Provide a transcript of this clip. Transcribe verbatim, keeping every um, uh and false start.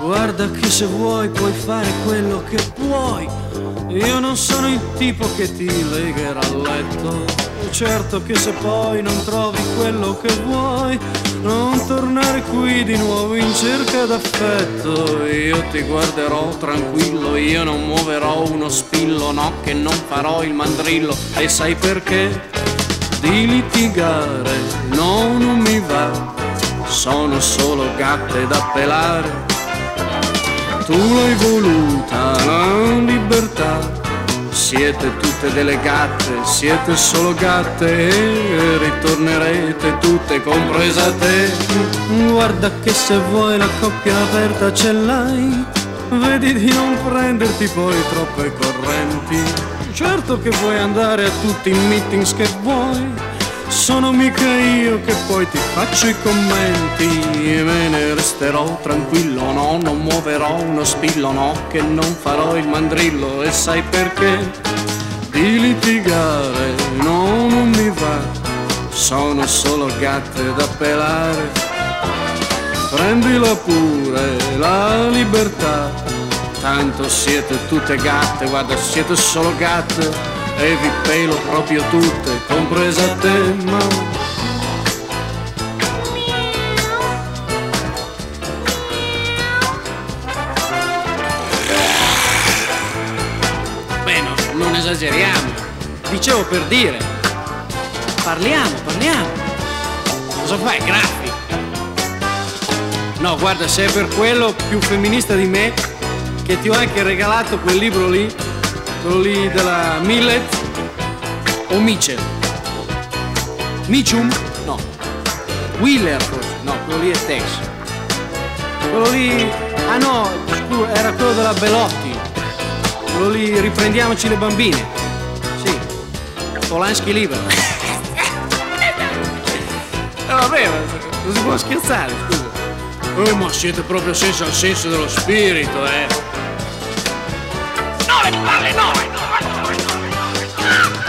Guarda che se vuoi puoi fare quello che puoi. Io non sono il tipo che ti legherà a letto. Certo che se poi non trovi quello che vuoi, non tornare qui di nuovo in cerca d'affetto. Io ti guarderò tranquillo, io non muoverò uno spillo, no che non farò il mandrillo. E sai perché? Di litigare no, non mi va, sono solo gatte da pelare. Tu l'hai voluta la libertà, siete tutte delle gatte, siete solo gatte e ritornerete tutte, compresa te. Guarda che se vuoi la coppia aperta ce l'hai, vedi di non prenderti poi troppe correnti. Certo che vuoi andare a tutti i meetings che vuoi, sono mica io che poi ti faccio i commenti e me ne resterò tranquillo, no, non muoverò uno spillo, no, che non farò il mandrillo. E sai perché? Di litigare no, non mi va, sono solo gatte da pelare. Prendila pure la libertà, tanto siete tutte gatte, guarda siete solo gatte e vi pelo proprio tutte, compresa te, ma beh, no, non esageriamo, dicevo per dire, parliamo, parliamo. Cosa fai, graffi? No, guarda, sei per quello più femminista di me, che ti ho anche regalato quel libro lì, quello lì della Millet o Mitchell? Mitchum? No. Wheeler forse? No, quello lì è Tex. Quello lì... Ah no, scusa, era quello della Belotti. Quello lì, Riprendiamoci le bambine. Sì. Polanski libero. Eh vabbè, non si può scherzare, scusa. Oh, ma siete proprio senza il senso dello spirito, eh. No, le palle no!